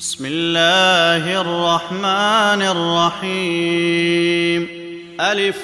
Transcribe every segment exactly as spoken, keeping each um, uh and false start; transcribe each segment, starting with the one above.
بسم الله الرحمن الرحيم. ألف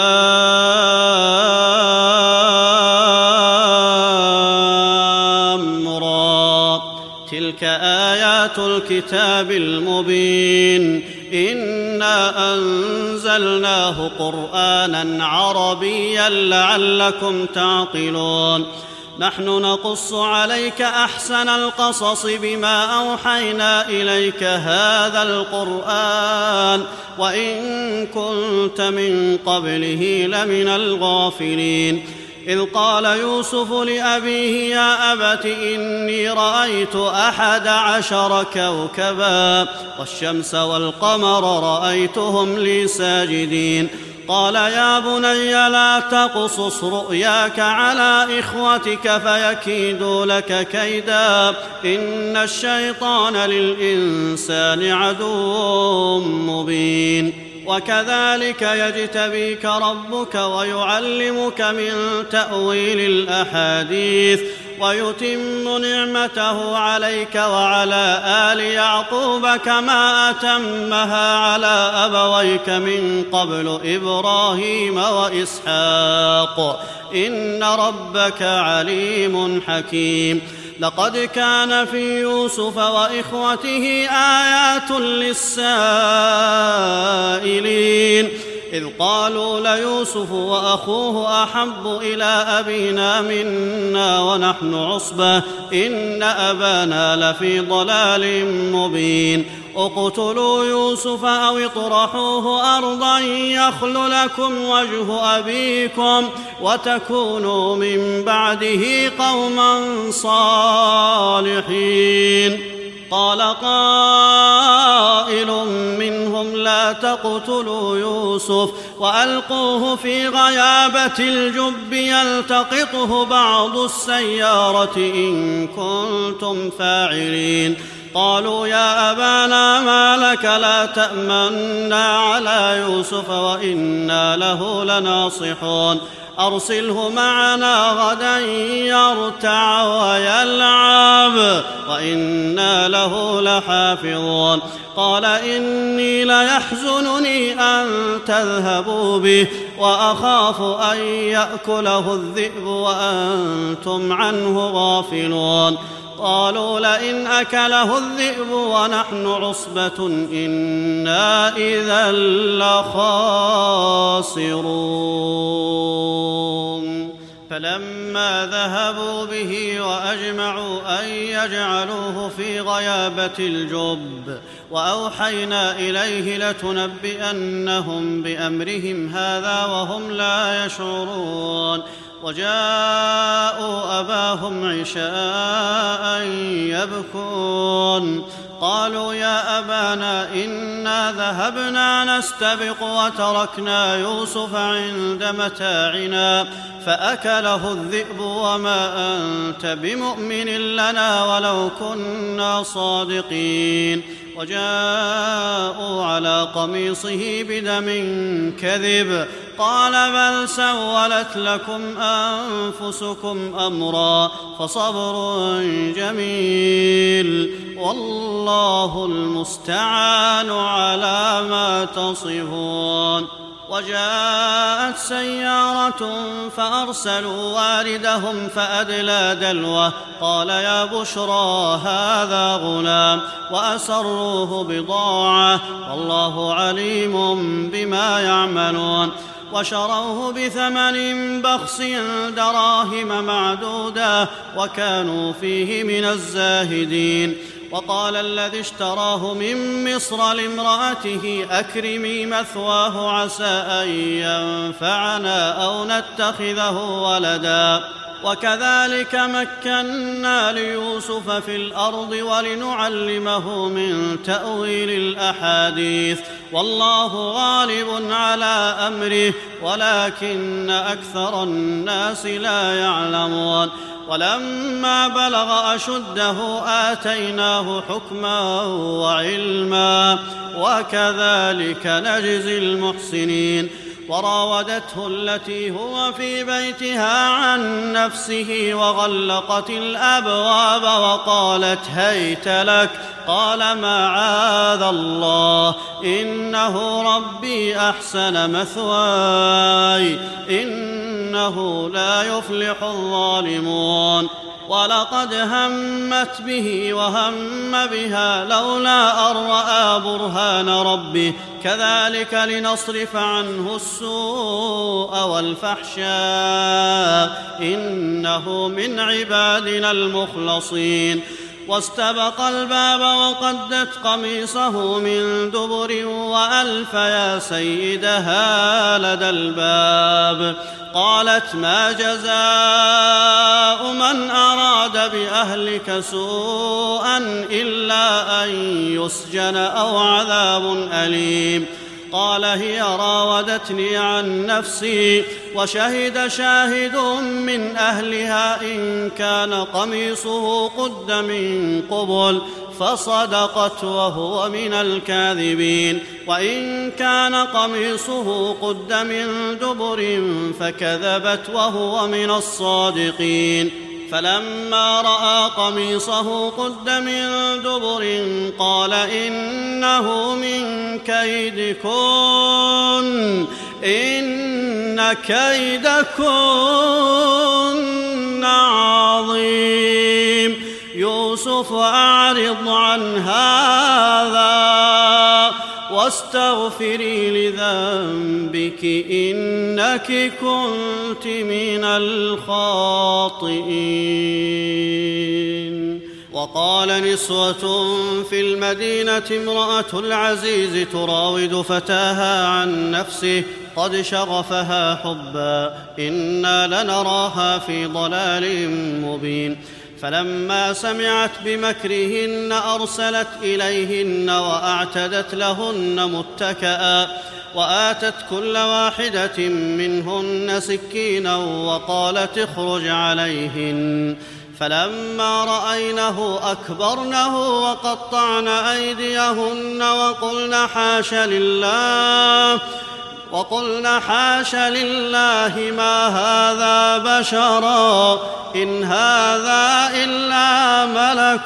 لام را. تلك آيات الكتاب المبين. إنا أنزلناه قرآنا عربيا لعلكم تعقلون. نحن نقص عليك أحسن القصص بما أوحينا إليك هذا القرآن وإن كنت من قبله لمن الغافلين. إذ قال يوسف لأبيه يا أبت إني رأيت أحد عشر كوكبا والشمس والقمر رأيتهم لي ساجدين. قال يا بني لا تقصص رؤياك على إخوتك فيكيدوا لك كيدا إن الشيطان للإنسان عدو مبين. وكذلك يجتبيك ربك ويعلمك من تأويل الأحاديث ويتم نعمته عليك وعلى آل يعقوب كما أتمها على أبويك من قبل إبراهيم وإسحاق إن ربك عليم حكيم. لقد كان في يوسف وإخوته آيات للسائلين إذ قالوا ليوسف وأخوه أحب إلى أبينا منا ونحن عصبة إن أبانا لفي ضلال مبين. اقتلوا يوسف أو اطرحوه أرضا يخل لكم وجه أبيكم وتكونوا من بعده قوما صالحين. قال قائل منهم لا تقتلوا يوسف وألقوه في غيابة الجب يلتقطه بعض السيارة إن كنتم فاعلين. قالوا يا أبانا ما لك لا تأمنا على يوسف وإنا له لناصحون أرسله معنا غدا يرتع ويلعب وإنا له لحافظون. قال إني ليحزنني أن تذهبوا به وأخاف أن يأكله الذئب وأنتم عنه غافلون. قالوا لئن أكله الذئب ونحن عصبة إنا إذا لخاسرون. فلما ذهبوا به وأجمعوا أن يجعلوه في غيابة الجب وأوحينا إليه لتنبئنهم بأمرهم هذا وهم لا يشعرون. وجاءوا أباهم عشاء يبكون. قالوا يا أبانا إنا ذهبنا نستبق وتركنا يوسف عند متاعنا فأكله الذئب وما أنت بمؤمن لنا ولو كنا صادقين. وجاءوا على قميصه بدم كذب قال بل سولت لكم أنفسكم أمرا فصبر جميل والله المستعان على ما تصفون. وجاءت سيارة فأرسلوا واردهم فأدلى دلوه قال يا بشرى هذا غلام وأسروه بضاعة والله عليم بما يعملون. وشروه بثمن بخس دراهم معدودة وكانوا فيه من الزاهدين. وقال الذي اشتراه من مصر لامرأته أكرمي مثواه عسى أن ينفعنا أو نتخذه ولدا. وكذلك مكنا ليوسف في الأرض ولنعلمه من تأويل الأحاديث والله غالب على أمره ولكن أكثر الناس لا يعلمون. ولما بلغ أشده آتيناه حكما وعلما وكذلك نجزي المحسنين. وراودته التي هو في بيتها عن نفسه وغلقت الأبواب وقالت هيت لك. قال معاذ الله إنه ربي أحسن مثواي إنه لا يفلح الظالمون. ولقد همت به وهم بها لولا أن رأى برهان ربه كذلك لنصرف عنه السوء والفحشاء إنه من عبادنا المخلصين. واستبق الباب وقدت قميصه من دبر وألف يا سيدها لدى الباب. قالت ما جزاء من أراد بأهلك سوءا إلا أن يسجن أو عذاب أليم. قال هي راودتني عن نفسي وشهد شاهد من أهلها إن كان قميصه قد من قبل فصدقت وهو من الكاذبين وإن كان قميصه قد من دبر فكذبت وهو من الصادقين. فلما رأى قميصه قد من دبر قال إنه من كيدكن إن كيدكن عظيم. يوسف أعرض عن هذا واستغفري لذنبك إنك كنت من الخاطئين. وقال نسوة في المدينة امرأة العزيز تراود فتاها عن نفسه قد شغفها حبا إنا لنراها في ضلال مبين. فلما سمعت بمكرهن أرسلت إليهن وأعتدت لهن متكئا وآتت كل واحدة منهن سكينا وقالت اخرج عليهن. فلما رأينه أكبرنه وقطعن أيديهن وقلن حاش لله وقلن حاش لله ما هذا بشرا إن هذا إلا ملك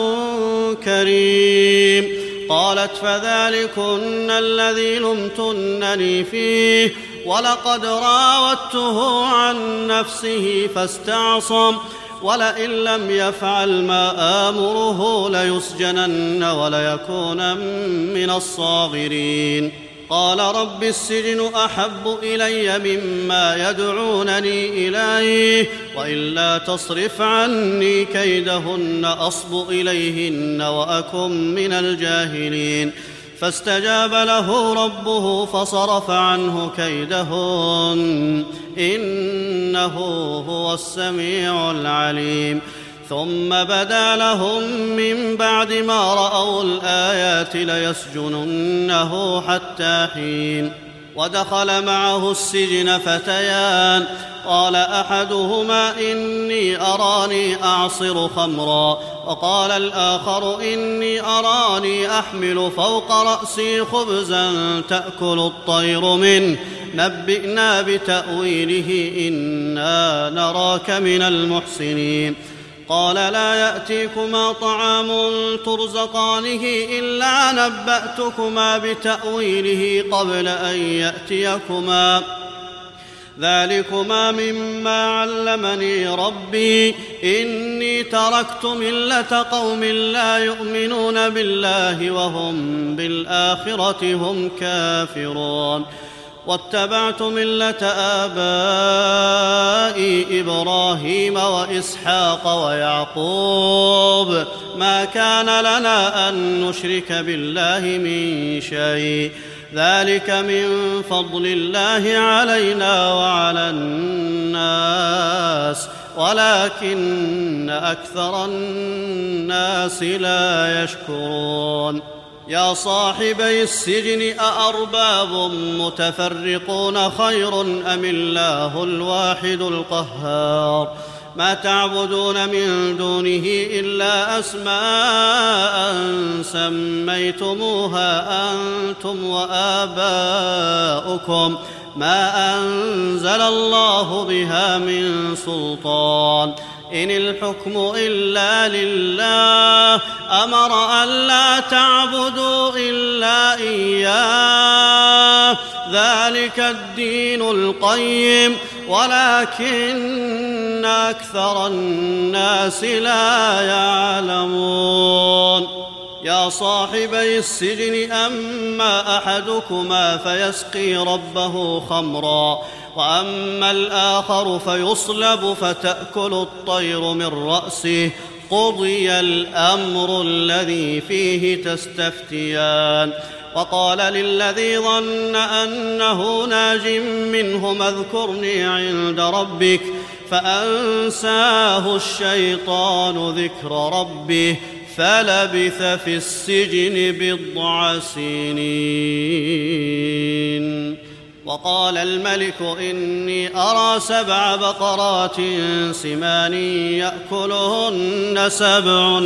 كريم. قالت فذلكن الذي لمتنني فيه ولقد راودته عن نفسه فاستعصم ولئن لم يفعل ما آمره ليسجنن وليكون من الصاغرين. قال رب السجن أحب إلي مما يدعونني إليه وإلا تصرف عني كيدهن أصب إليهن وأكن من الجاهلين. فاستجاب له ربه فصرف عنه كيدهن إنه هو السميع العليم. ثم بدا لهم من بعد ما رأوا الآيات ليسجننه حتى حين. ودخل معه السجن فتيان قال أحدهما إني أراني أعصر خمرا وقال الآخر إني أراني أحمل فوق رأسي خبزا تأكل الطير منه نبئنا بتأويله إنا نراك من المحسنين. قال لا يأتيكما طعام ترزقانه إلا نبأتكما بتأويله قبل أن يأتيكما ذلكما مما علمني ربي إني تركت ملة قوم لا يؤمنون بالله وهم بالآخرة هم كافرون واتبعت ملة آبائي إبراهيم وإسحاق ويعقوب ما كان لنا أن نشرك بالله من شيء ذلك من فضل الله علينا وعلى الناس ولكن أكثر الناس لا يشكرون. يا صاحبي السجن أأرباب متفرقون خير أم الله الواحد القهار ما تعبدون من دونه إلا أسماء سميتموها أنتم وآباؤكم ما أنزل الله بها من سلطان إن الحكم إلا لله أمر ألا تعبدوا إلا إياه ذلك الدين القيم ولكن أكثر الناس لا يعلمون يا صاحبي السجن أما أحدكما فيسقي ربه خمرا وأما الآخر فيصلب فتأكل الطير من رأسه قضي الأمر الذي فيه تستفتيان وقال للذي ظن أنه ناج منهم اذكرني عند ربك فأنساه الشيطان ذكر ربه فلبث في السجن بضع سنين وقال الملك إني أرى سبع بقرات سمان يأكلهن سبع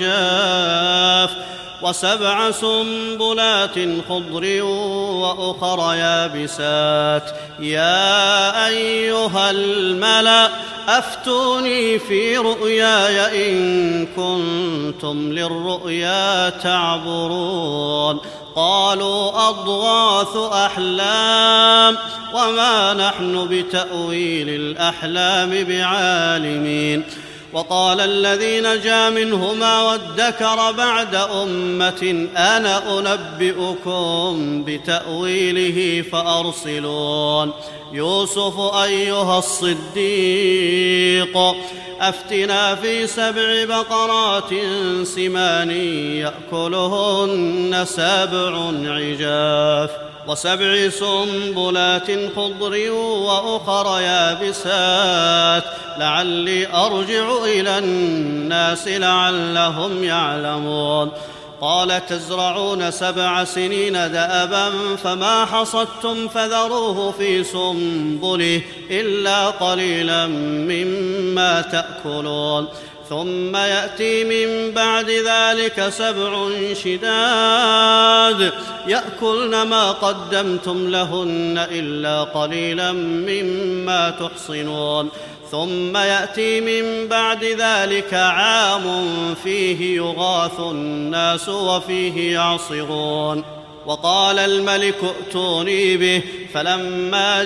عجاف وسبع سنبلات خضر وأخر يابسات يا أيها الملأ أفتوني في رؤياي إن كنتم للرؤيا تعبرون قالوا أضغاث أحلام وما نحن بتأويل الأحلام بعالمين وقال الذي نجا منهما وادكر بعد أمة أنا أنبئكم بتأويله فأرسلون يوسف أيها الصديق أفتنا في سبع بقرات سمان يأكلهن سبع عجاف وسبع سنبلات خضر وأخر يابسات لعلي أرجع إلى الناس لعلهم يعلمون قال تزرعون سبع سنين دأبا فما حصدتم فذروه في سنبله إلا قليلا مما تأكلون ثم يأتي من بعد ذلك سبع شداد يأكلن ما قدمتم لهن إلا قليلا مما تحصنون ثم يأتي من بعد ذلك عام فيه يغاث الناس وفيه يعصرون وقال الملك ائتوني به فلما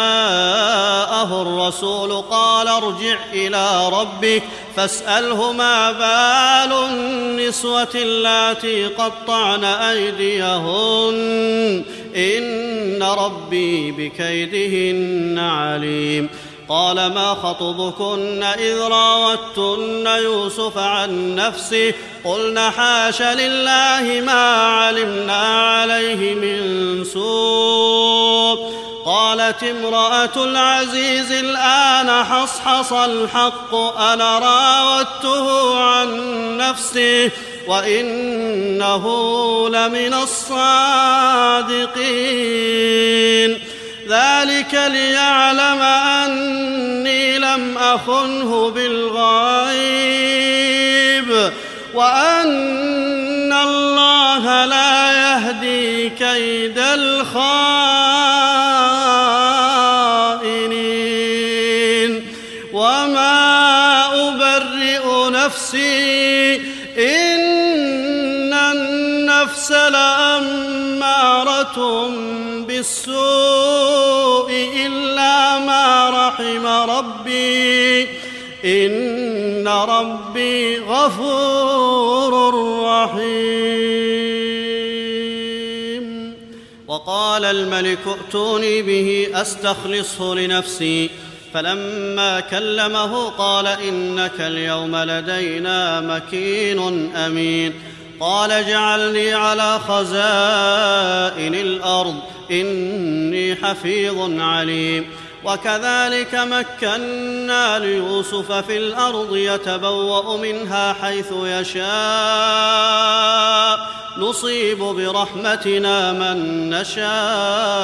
جاءه الرسول قال ارجع إلى ربك فاسأله ما بال النسوة اللاتي قطعن أيديهن إن ربي بكيدهن عليم قال ما خطبكن إذ راوتن يوسف عن نفسه قلن حاش لله ما علمنا عليه من سوء قالت امرأة العزيز الآن حصحص الحق أنا راودته عن نفسه وإنه لمن الصادقين ذلك ليعلم أني لم أخنه بالغيب وأن الله لا يهدي كيد الخائنين وما أبرئ نفسي إن النفس لأمارة بالسوء إلا ما رحم ربي إن ربي غفور رحيم وقال الملك ائتوني به أستخلصه لنفسي فلما كلمه قال إنك اليوم لدينا مكين أمين قال اجعلني على خزائن الأرض إني حفيظ عليم وكذلك مكنا ليوسف في الأرض يتبوأ منها حيث يشاء نصيب برحمتنا من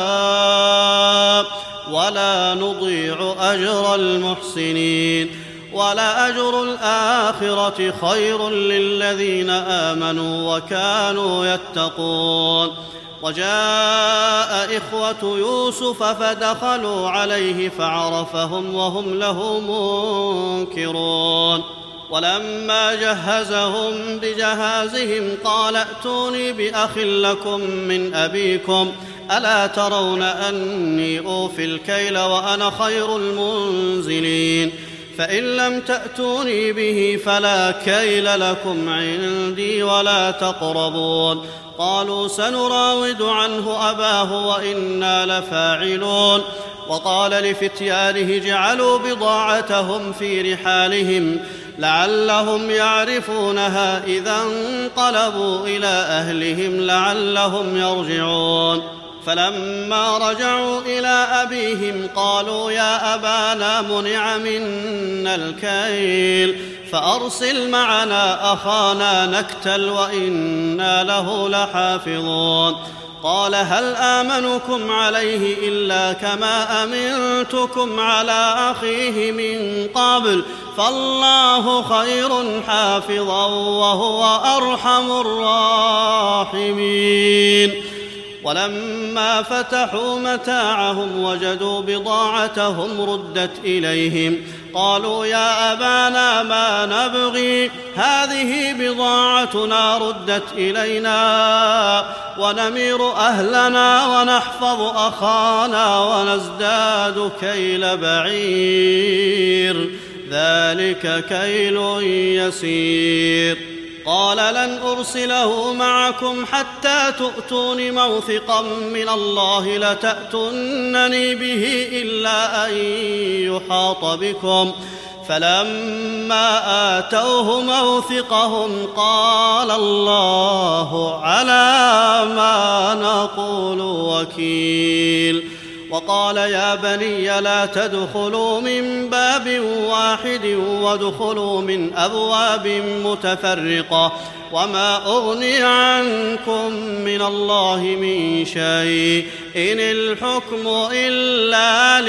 نشاء ولا نضيع أجر المحسنين ولأجر الآخرة خير للذين آمنوا وكانوا يتقون. وجاء إخوة يوسف فدخلوا عليه فعرفهم وهم له منكرون. ولما جهزهم بجهازهم قال ائتوني بأخ لكم من أبيكم ألا ترون أني أوفي الكيل وأنا خير المنزلين فإن لم تأتوني به فلا كيل لكم عندي ولا تقربون. قالوا سنراود عنه أباه وإنا لفاعلون. وقال لفتيانه جعلوا بضاعتهم في رحالهم لعلهم يعرفونها إذا انقلبوا إلى أهلهم لعلهم يرجعون. فلما رجعوا إلى أبيهم قالوا يا أبانا منع منا الكيل فأرسل معنا أخانا نكتل وإنا له لحافظون. قال هل آمنكم عليه إلا كما أمنتكم على أخيه من قبل فالله خير حافظا وهو أرحم الراحمين. ولما فتحوا متاعهم وجدوا بضاعتهم ردت إليهم قالوا يا أبانا ما نبغي هذه بضاعتنا ردت إلينا ونمير أهلنا ونحفظ أخانا ونزداد كيل بعير ذلك كيل يسير. قال لن أرسله معكم حتى تؤتون موثقا من الله لتأتونني به إلا أن يحاط بكم. فلما آتوه موثقهم قال الله على ما نقول وكيل. وقال يا بني لا تدخلوا من باب واحد وادخلوا من أبواب متفرقة وما أغني عنكم من الله من شيء إن الحكم إلا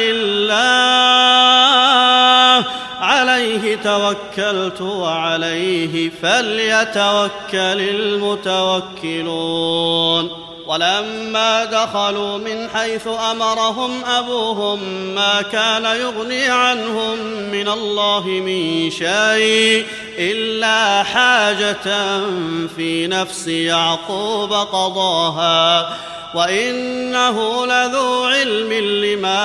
لله عليه توكلت وعليه فليتوكل المتوكلون. ولما دخلوا من حيث أمرهم أبوهم ما كان يغني عنهم من الله من شيء إلا حاجة في نفس يعقوب قضاها وإنه لذو علم لما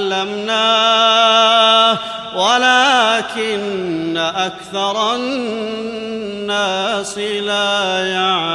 علمناه ولكن أكثر الناس لا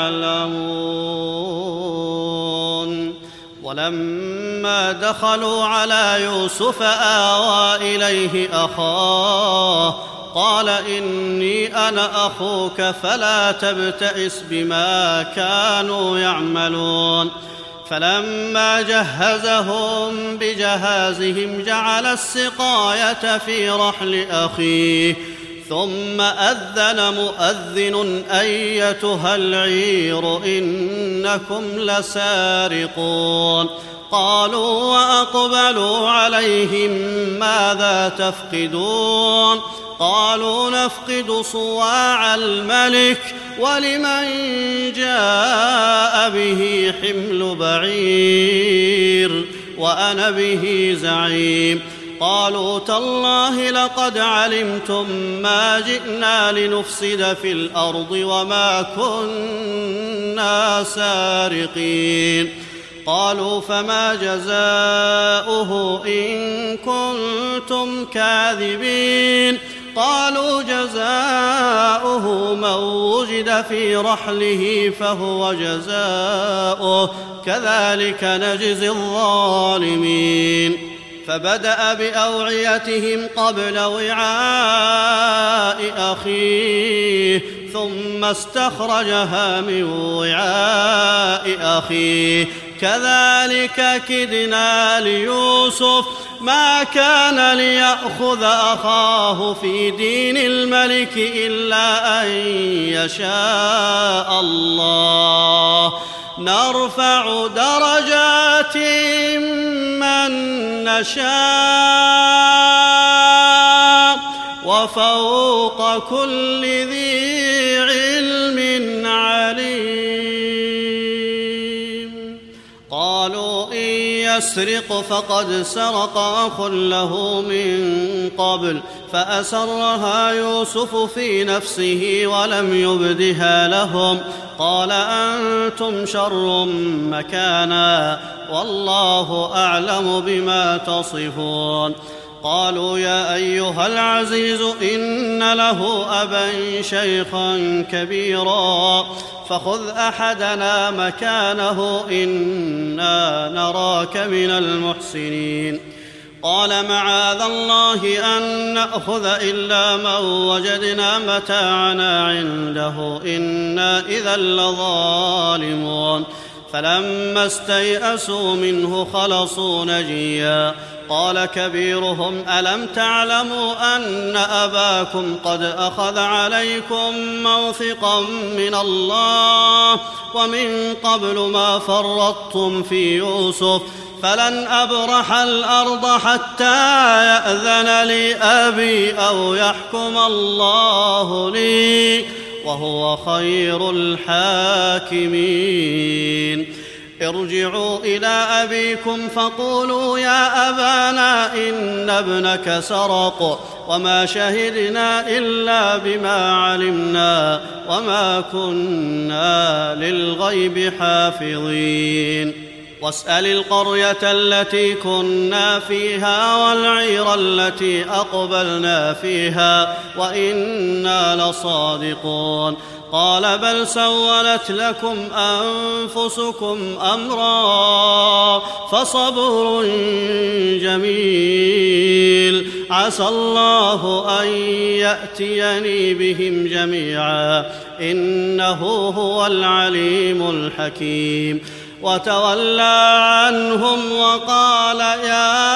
يعلمون. ولما دخلوا على يوسف آوى إليه أخاه قال إني أنا أخوك فلا تبتئس بما كانوا يعملون. فلما جهزهم بجهازهم جعل السقاية في رحل أخيه ثم أذن مؤذن أيتها العير إنكم لسارقون. قالوا وأقبلوا عليهم ماذا تفقدون قالوا نفقد صواع الملك ولمن جاء به حمل بعير وأنا به زعيم. قالوا تالله لقد علمتم ما جئنا لنفسد في الأرض وما كنا سارقين. قالوا فما جزاؤه إن كنتم كاذبين. قالوا جزاؤه من وجد في رحله فهو جزاؤه كذلك نجزي الظالمين. فبدأ بأوعيتهم قبل وعاء أخيه ثم استخرجها من وعاء أخيه كذلك كدنا ليوسف ما كان ليأخذ أخاه في دين الملك إلا أن يشاء الله نرفع درجات من نشاء وفوق كل ذي علم عليم. قالوا إن يسرق فقد سرق أخ له من قبل فأسرها يوسف في نفسه ولم يبدها لهم قال أنتم شر مكانا والله أعلم بما تصفون. قالوا يا أيها العزيز إن له أبا شيخا كبيرا فخذ أحدنا مكانه إنا نراك من المحسنين. قال معاذ الله أن نأخذ إلا من وجدنا متاعنا عنده إنا إذا لظالمون. فلما استيئسوا منه خلصوا نجيا. قال كبيرهم ألم تعلموا أن أباكم قد أخذ عليكم موثقا من الله ومن قبل ما فرطتم في يوسف فلن أبرح الأرض حتى يأذن لي أبي أو يحكم الله لي وهو خير الحاكمين. ارجعوا إلى أبيكم فقولوا يا أبانا إن ابنك سرق وما شهدنا إلا بما علمنا وما كنا للغيب حافظين. واسأل القرية التي كنا فيها والعير التي أقبلنا فيها وإنا لصادقون. قال بل سولت لكم أنفسكم أمرا فصبر جميل عسى الله أن يأتيني بهم جميعا إنه هو العليم الحكيم. وتولى عنهم وقال يا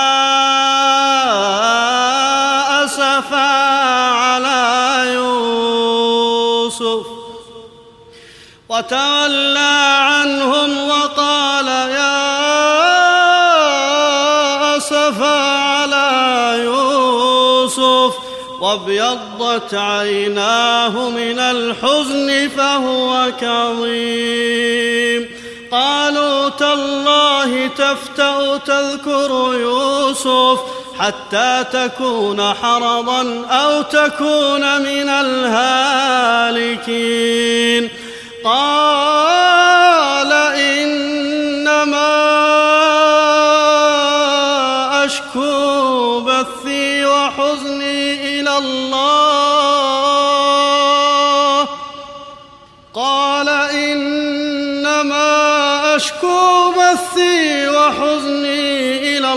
أسفا على يوسف وتولى عنهم وقال يا أسفا على يوسف وابيضت عيناه من الحزن فهو كظيم. قالوا تالله تفتأ تذكر يوسف حتى تكون حرضا أو تكون من الهالكين. قال إنما أشكو بثي وحزني إلى الله قال إنما أشكو بثي وحزني إلى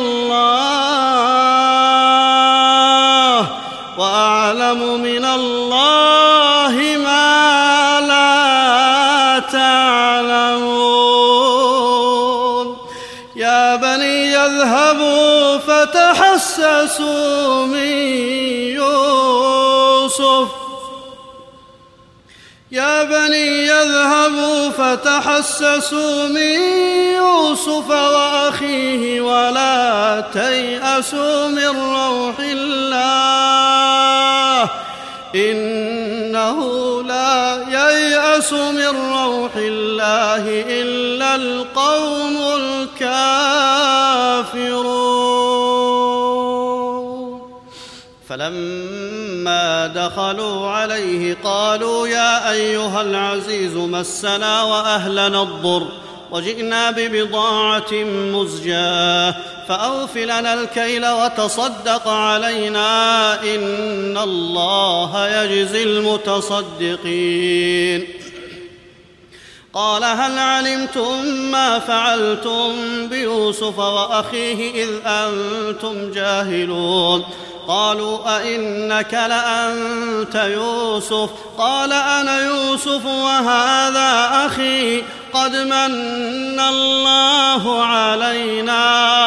الله وأعلم من الله ما لا تعلمون. يا بني اذهبوا فتحسسوا من يوسف يا بني يذهبوا فتحسسوا من يوسف وأخيه ولا تيأسوا من روح الله إنه لا ييأس من روح الله إلا القوم الكافرون. فلما دخلوا عليه قالوا يا أيها العزيز مسنا وأهلنا الضر وجئنا ببضاعة مزجاة فأوف لنا الكيل وتصدق علينا إن الله يجزي المتصدقين. قال هل علمتم ما فعلتم بيوسف وأخيه إذ أنتم جاهلون؟ قالوا أئنك لأنت يوسف؟ قال أنا يوسف وهذا أخي قد من الله علينا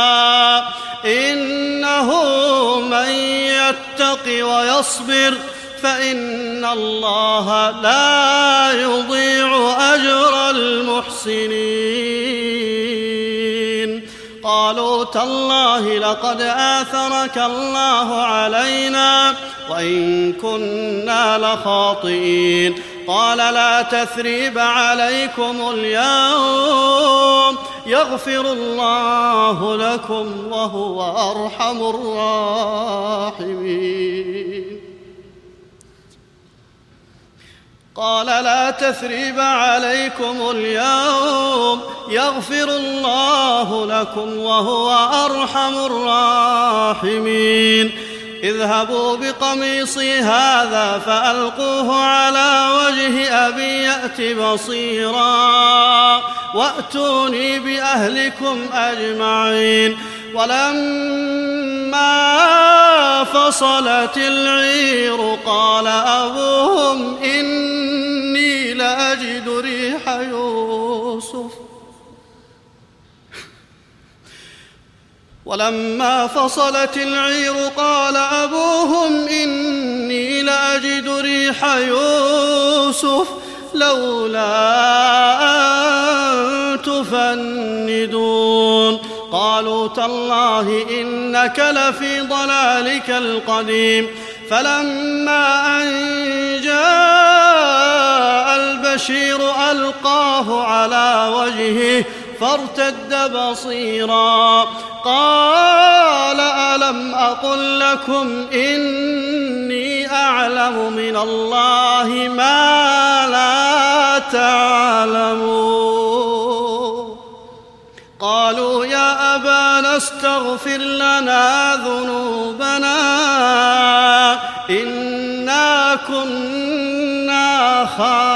إنه من يتق ويصبر فإن الله لا يضيع أجر المحسنين. قالوا تالله لقد آثرك الله علينا وإن كنا لخاطئين. قال لا تثريب عليكم اليوم يغفر الله لكم وهو أرحم الراحمين. قال لا تثريب عليكم اليوم يغفر الله لكم وهو أرحم الراحمين. اذهبوا بقميصي هذا فألقوه على وجه أبي يأت بصيرا وأتوني بأهلكم أجمعين. ولما فصلت العير قال أبوهم إني لأجد ريح يوسف ولما فصلت العير قال أبوهم إني لأجد ريح يوسف لولا أن تفندون. قالوا تالله إنك لفي ضلالك القديم. فلما أن جاء البشير ألقاه على وجهه فارتد بصيرا قال ألم أقل لكم إني أعلم من الله ما لا تعلمون. قالوا يا أبانا استغفر لنا ذنوبنا إنا كنا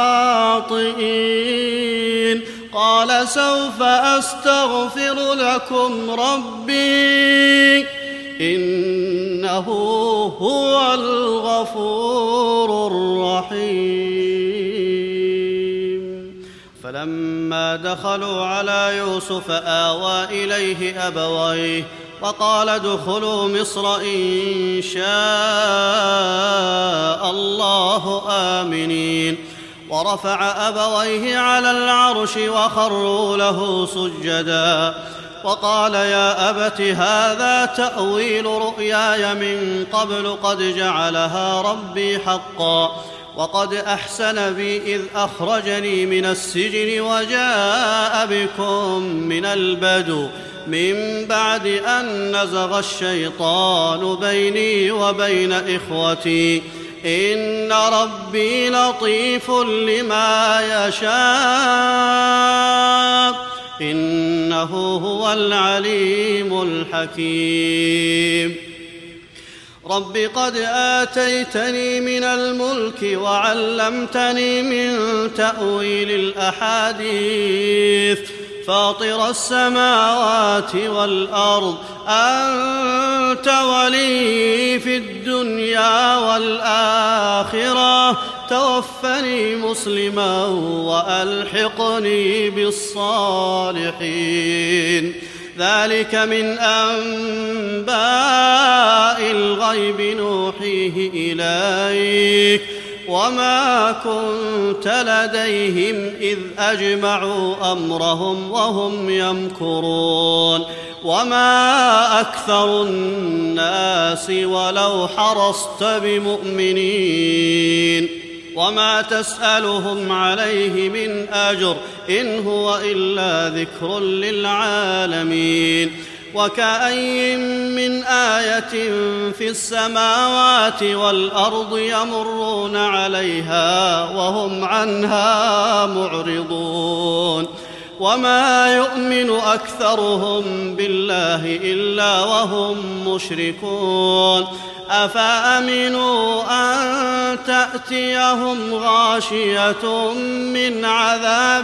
خاطئين. قال سوف أستغفر لكم ربي إنه هو الغفور الرحيم. فلما دخلوا على يوسف آوى إليه أبويه وقال ادخلوا مصر إن شاء الله آمنين. ورفع أبويه على العرش وخروا له سجدا وقال يا أبت هذا تأويل رؤياي من قبل قد جعلها ربي حقا وقد أحسن بي إذ أخرجني من السجن وجاء بكم من البدو من بعد أن نزغ الشيطان بيني وبين إخوتي إن ربي لطيف لما يشاء إنه هو العليم الحكيم. رب قد آتيتني من الملك وعلمتني من تأويل الأحاديث فاطر السماوات والأرض أنت ولي في الدنيا والآخرة توفني مسلما وألحقني بالصالحين. ذلك من أنباء الغيب نوحيه إليك وما كنت لديهم إذ أجمعوا أمرهم وهم يمكرون وما أكثر الناس ولو حرصت بمؤمنين وما تسألهم عليه من أجر إن هو إلا ذكر للعالمين. وكأي من آية في السماوات والأرض يمرون عليها وهم عنها معرضون وما يؤمن أكثرهم بالله إلا وهم مشركون. أفأمنوا أن تأتيهم غاشية من عذاب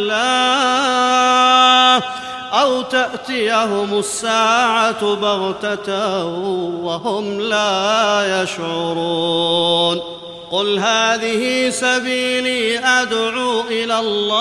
الله أو تأتيهم الساعة بغتة وهم لا يشعرون. قل هذه سبيلي أدعو إلى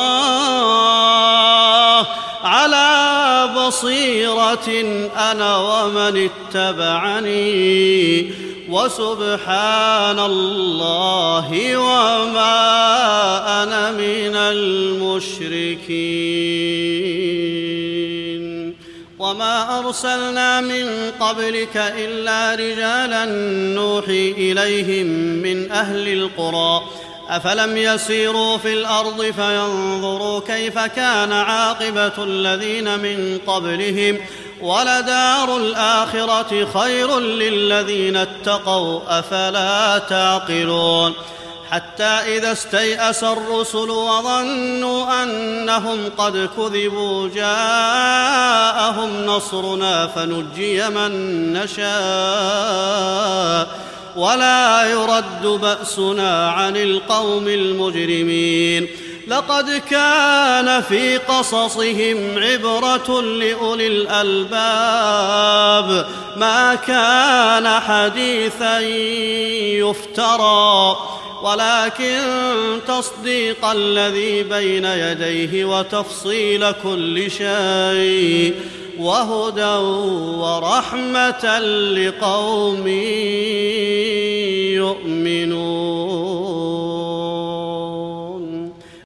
الله على بصيرة أنا ومن اتبعني وسبحان الله وما أنا من المشركين. وما أرسلنا من قبلك إلا رجالا نوحي إليهم من أهل القرى أفلم يسيروا في الأرض فينظروا كيف كان عاقبة الذين من قبلهم ولدار الآخرة خير للذين اتقوا أفلا تعقلون حتى إذا استيأس الرسل وظنوا أنهم قد كذبوا جاءهم نصرنا فنجي من نشاء ولا يرد بأسنا عن القوم المجرمين لقد كان في قصصهم عبرة لأولي الألباب ما كان حديثا يفترى ولكن تصديق الذي بين يديه وتفصيل كل شيء وهدى ورحمة لقوم يؤمنون.